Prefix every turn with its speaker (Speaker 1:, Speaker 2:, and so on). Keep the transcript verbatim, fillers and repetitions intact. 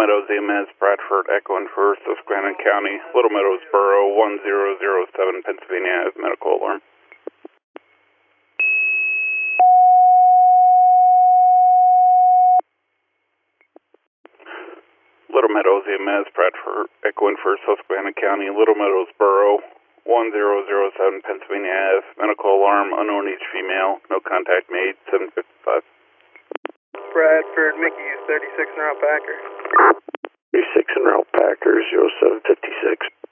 Speaker 1: Meadows, E M S, Bradford, Echo and First, Susquehanna County, Little Meadows Borough, one zero zero seven, Pennsylvania, medical alarm. Little Meadows, E M S, Bradford, Echo and First, Susquehanna County, Little Meadows Borough, one zero zero seven, Pennsylvania Ave, medical alarm, unknown age female, no contact made, seven fifty-five.
Speaker 2: Bradford, Mickey, thirty-six en route Packer.
Speaker 3: thirty-six en route Packer, zero seven fifty-six.